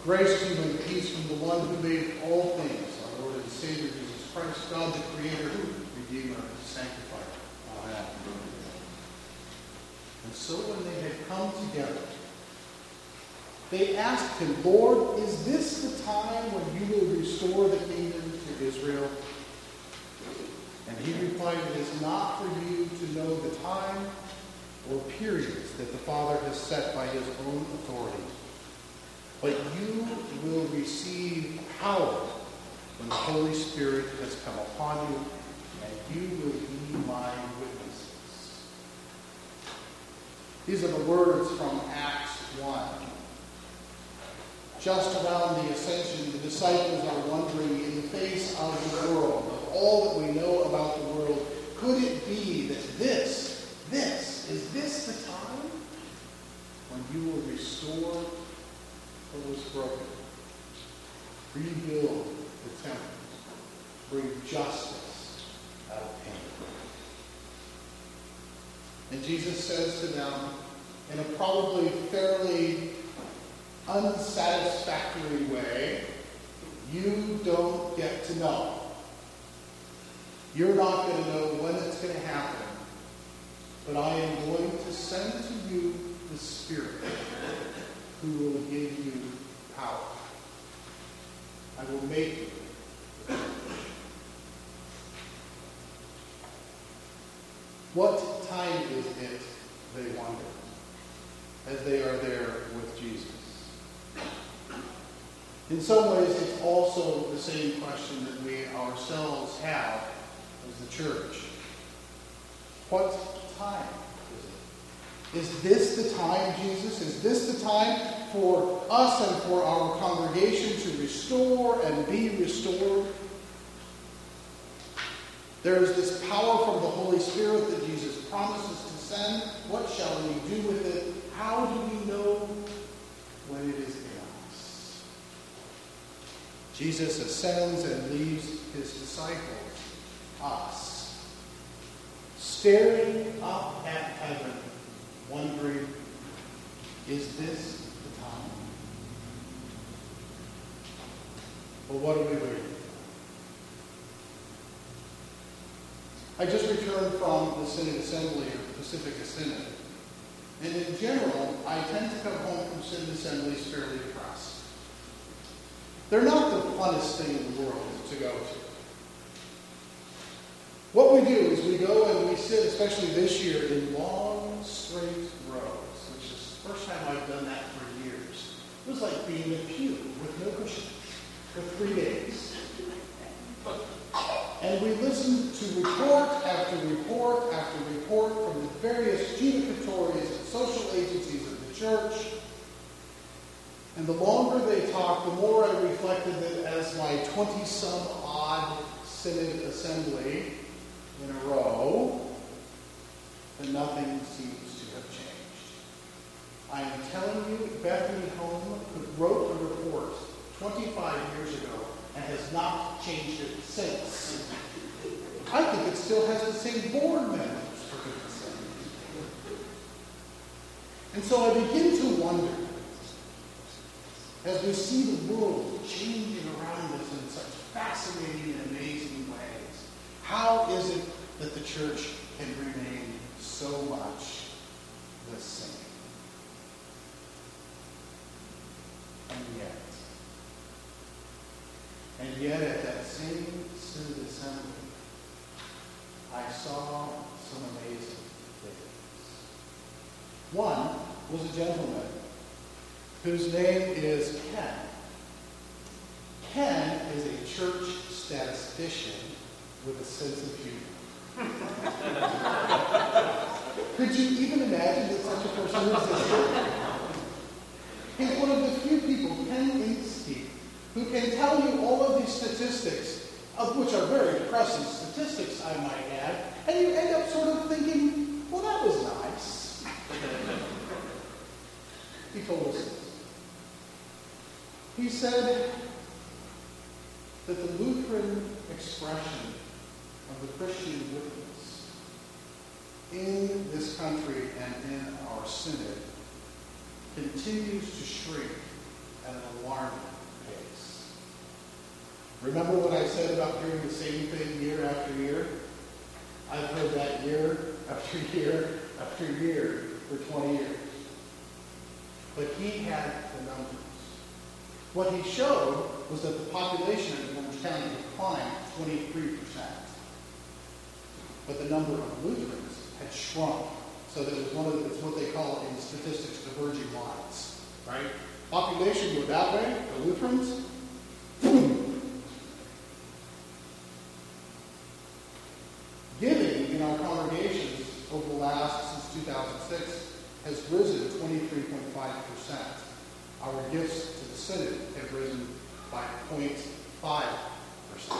Grace to you and peace from the one who made all things, our Lord and Savior Jesus Christ, God the Creator, Redeemer, Sanctifier. Amen. And so when they had come together, they asked him, Lord, is this the time when you will restore the kingdom to Israel? And he replied, it is not for you to know the time or periods that the Father has set by his own authority. But you will receive power when the Holy Spirit has come upon you, and you will be my witnesses. These are the words from Acts 1. Just around the ascension, the disciples are wondering, in the face of the world, of all that we know about the world, could it be that is this the time when you will restore what was broken, rebuild the temple, bring justice out of pain? And Jesus says to them, in a probably fairly unsatisfactory way, you don't get to know. You're not going to know when it's going to happen, but I am going to send to you the Spirit who will give you power. I will make you the church. What time is it, they wonder, as they are there with Jesus? In some ways, it's also the same question that we ourselves have as the church. What time is it? Is this the time, Jesus? Is this the time for us and for our congregation to restore and be restored? There is this power from the Holy Spirit that Jesus promises to send. What shall we do with it? How do we know when it is in us? Jesus ascends and leaves his disciples, us, staring up at heaven, wondering, is this the time? Well, what are we waiting for? I just returned from the Synod Assembly of the Pacifica Synod. And in general, I tend to come home from Synod Assemblies fairly depressed. They're not the funnest thing in the world to go to. What we do is we go and we sit, especially this year, in long, straight rows, which is the first time I've done that for years. It was like being in a pew with no cushion for 3 days. And we listened to report after report after report from the various judicatories and social agencies of the church. And the longer they talked, the more I reflected that as my 20-some-odd Synod Assembly in a row, that nothing seems to have changed. I am telling you, Bethany Home wrote a report 25 years ago and has not changed it since. I think it still has the same board members, for goodness sake. And so I begin to wonder, as we see the world changing around us in such fascinating and amazing ways, how is it that the church can remain so much the same? And yet at that same Synod Assembly, I saw some amazing things. One was a gentleman whose name is Ken. Ken is a church statistician with a sense of humor. Could you even imagine that such a person existed? He's one of the few people, Ken Inksty, who can tell you all of these statistics, of which are very depressing statistics, I might add, and you end up sort of thinking, well, that was nice. He told us this. He said that the Lutheran expression of the Christian witness in this country and in our synod continues to shrink at an alarming pace. Remember what I said about hearing the same thing year after year? I've heard that year after year after year for 20 years. But he had the numbers. What he showed was that the population in Orange County declined 23%. But the number of Lutherans had shrunk. So that it's what they call in statistics diverging lines. Right? Population go that way, the Lutherans, boom. Giving in our congregations over the last, since 2006, has risen 23.5%. Our gifts to the synod have risen by 0.5%.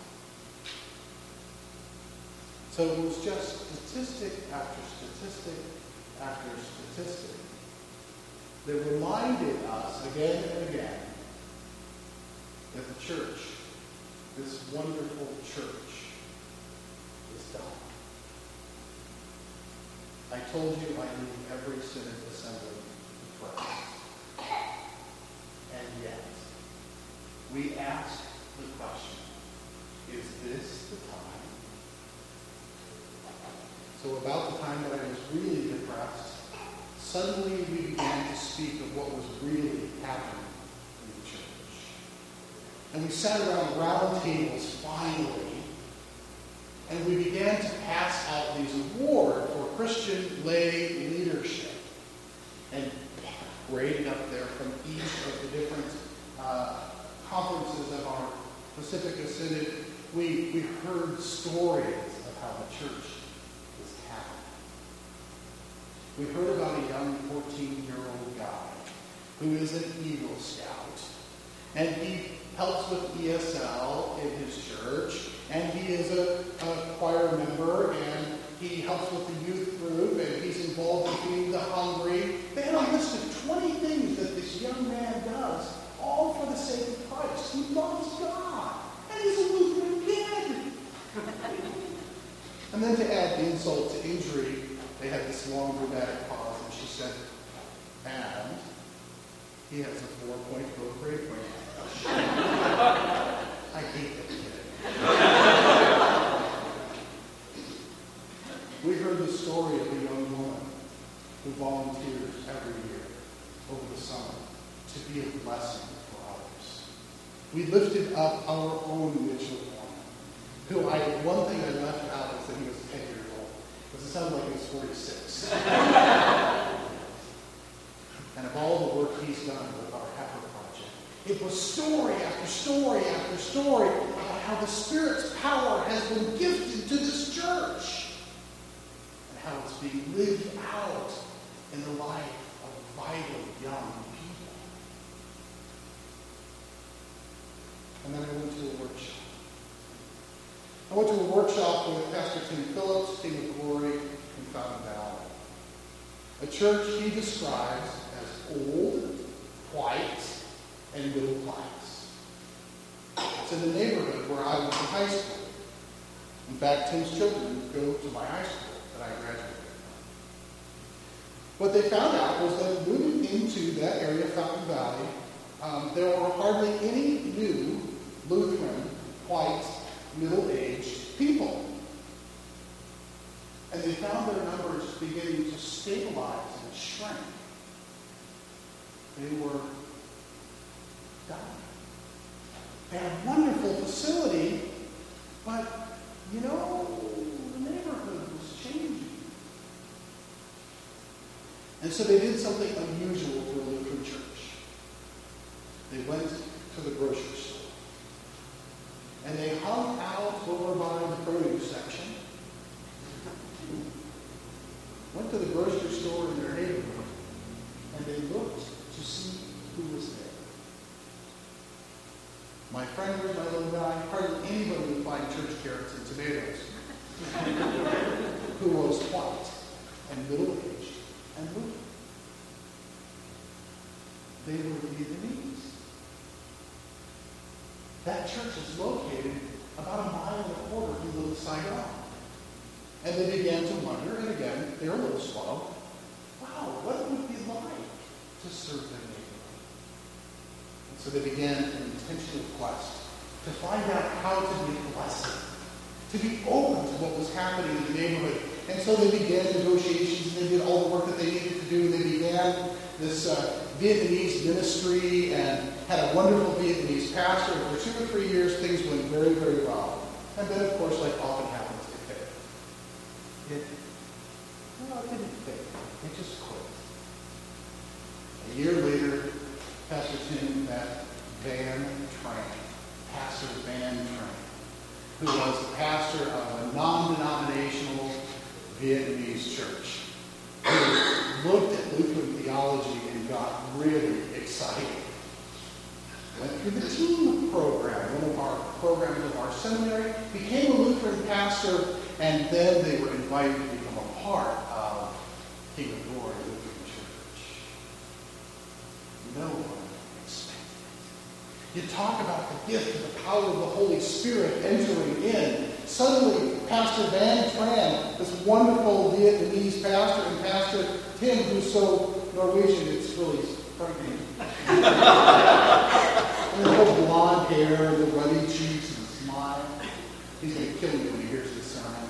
So it was just statistic after statistic after statistic that reminded us again and again that the church, this wonderful church, is dying. I told you I knew every synod assembly in Christ. And yet, we ask the question, is this the time? So about the time that I was really depressed, suddenly we began to speak of what was really happening in the church. And we sat around round tables finally, and we began to pass out these awards for Christian lay leadership. And graded up there from each of the different conferences of our Pacifica Synod, we heard stories of how the church is happening. We heard about a young 14-year-old guy who is an Eagle Scout. And he helps with ESL in his church. And he is a choir member. And he helps with the youth group. And he's involved in feeding the hungry. They had a list of 20 things that this young man does, all for the sake of Christ. He loves God. And he's a Lutheran kid. And then to add insult to injury, they had this long dramatic pause, and she said, and he has a 4.0 grade point. I hate that kid. We heard the story of a young woman who volunteers every year over the summer to be a blessing for others. We lifted up our own Mitchell Warren, who one thing I left out is that he was 10 years old, because it sounded like he was 46. And of all the work he's done with our Heifer Project, it was story after story after story about how the Spirit's power has been gifted to this church and how it's being lived out in the life of vital young people. And then I went to a workshop. I went to a workshop with Pastor Tim Phillips, King of Glory, in Fountain Valley. A church he describes as old, white, and middle class. It's in the neighborhood where I went to high school. In fact, Tim's children go to my high school that I graduated from. What they found out was that moving into that area of Fountain Valley, there were hardly any new Lutheran, white, middle-aged people. And they found their numbers beginning to stabilize and shrink. They were dying. They had a wonderful facility, but, the neighborhood was changing. And so they did something unusual for a Lutheran church. They went to the grocery store. And they hung out over by the produce section. Went to the grocery store in their neighborhood. And they looked to see who was there. My friend was my little guy. Hardly anybody would find church carrots and tomatoes. Who was white and middle-aged and Lutheran. They were Vietnamese. That church is located about a mile and a quarter from Little Saigon. And they began to wonder, and again, they're a little slow, wow, what it would be like to serve their neighborhood. So they began an intentional quest to find out how to be a blessing, to be open to what was happening in the neighborhood. And so they began negotiations, and they did all the work that they needed to do. They began this Vietnamese ministry and had a wonderful Vietnamese pastor. And for 2 or 3 years, things went very, very well. And then, of course, like often happens, it failed. It didn't fail. It just quit. A year later, Pastor Tim met Van Tran, Pastor Van Tran, who was the pastor of a non-denominational Vietnamese church, who looked at Lutheran theology and got really excited. Went through the team program, one of our programs of our seminary, became a Lutheran pastor, and then they were invited to become a part of King of Glory Lutheran Church. No one expected it. You talk about the gift of the power of the Holy Spirit entering in. Suddenly, Pastor Van Tran, this wonderful Vietnamese pastor, and Pastor Tim, who's so Norwegian, it's really frightening. And the whole blonde hair, the ruddy cheeks, and the smile. He's going to kill me when he hears this sermon.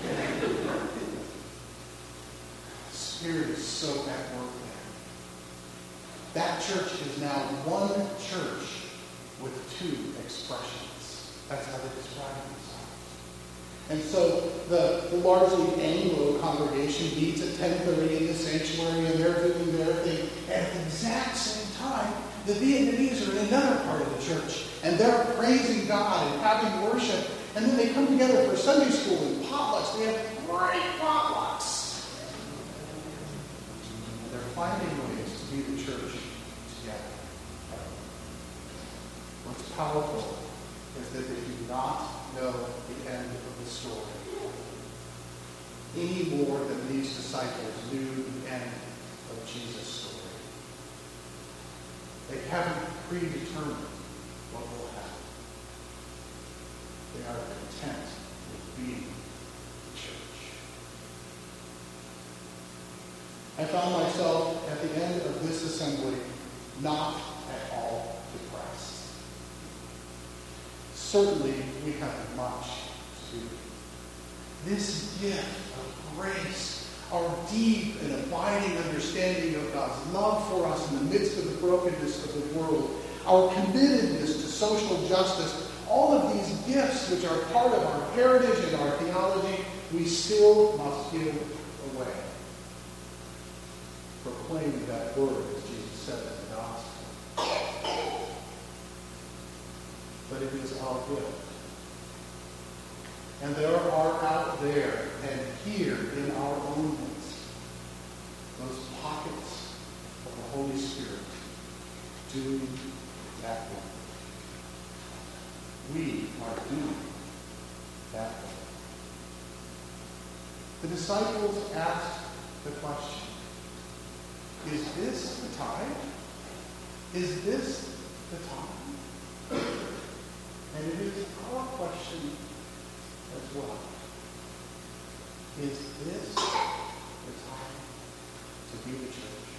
The Spirit is so at work there. That church is now one church with 2 expressions. That's how they describe themselves. And so the largely Anglo congregation meets at 10:30 in the sanctuary, and they're doing their thing. And at the exact same time, the Vietnamese are in another part of the church, and they're praising God and having worship. And then they come together for Sunday school and potlucks. They have great potlucks. And they're finding ways to be the church together. What's powerful is that they do not know the end of the story any more than these disciples knew the end of Jesus' story. They haven't predetermined what will happen. They are content with being the church. I found myself at the end of this assembly not at all depressed. Certainly, we have much to do. This gift of grace, our deep and abiding understanding of God's love for us in the midst of the brokenness of the world, our committedness to social justice, all of these gifts which are part of our heritage and our theology, we still must give away. Proclaiming that word, as Jesus said in the gospel. But it is our gift. And there are out there and here in our own midst those pockets of the Holy Spirit doing that work. We are doing that work. The disciples asked the question, is this the time? Is this the time? And it is our question as well. Is this the time to be the church?